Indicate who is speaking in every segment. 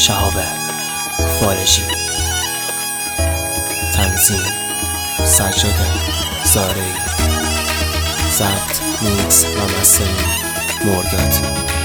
Speaker 1: شهاب فارجی، تنظیم سجاد زارعی، ضبط میکس و مسترینگ مرداد.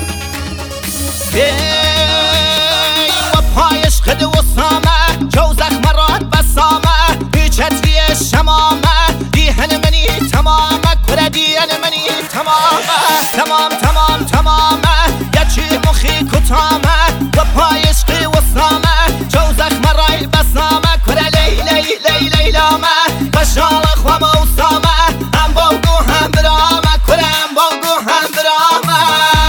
Speaker 2: و پایش قد و سامه جو زخم راد بسامه بیچتری شمامه دیهن منی تمامه کره دیهن منی تمامه تمامه یچی مخی کتامه و پایش قی و سامه جو زخم رای بسامه کره لیلامه بشال خوام و سامه هم بانگو هم برامه کره هم بانگو هم برامه.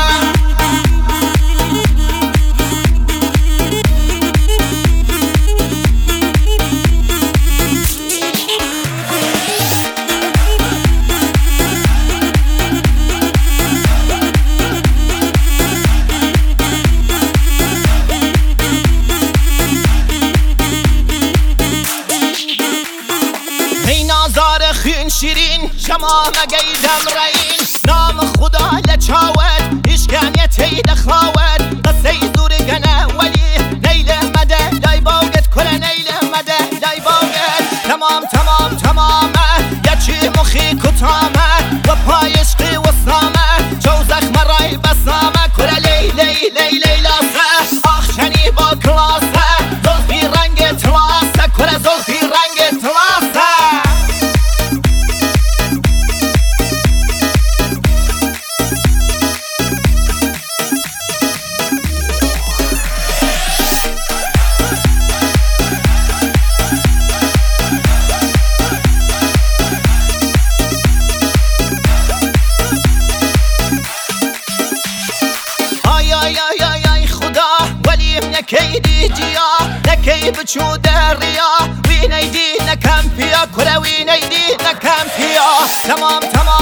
Speaker 2: خین شیرین شما مگیدم رین نام خدا لچاود اشکانیه تید خواود قصه زور گنه ولی نیل مده دای باوگت کره نیل مده دای باوگت تمامه یچی مخی کتامه و پایش قی و سامه جو زخم رای بسامه کره لیلاسه آخشنی با کلاسه زلفی رنگ تلاسه کره زلفی رنگ تلاسه. نکی دیجیا نکی بچو دریا وی نیدی نکم پیا کره وی نیدی نکم پیا تمام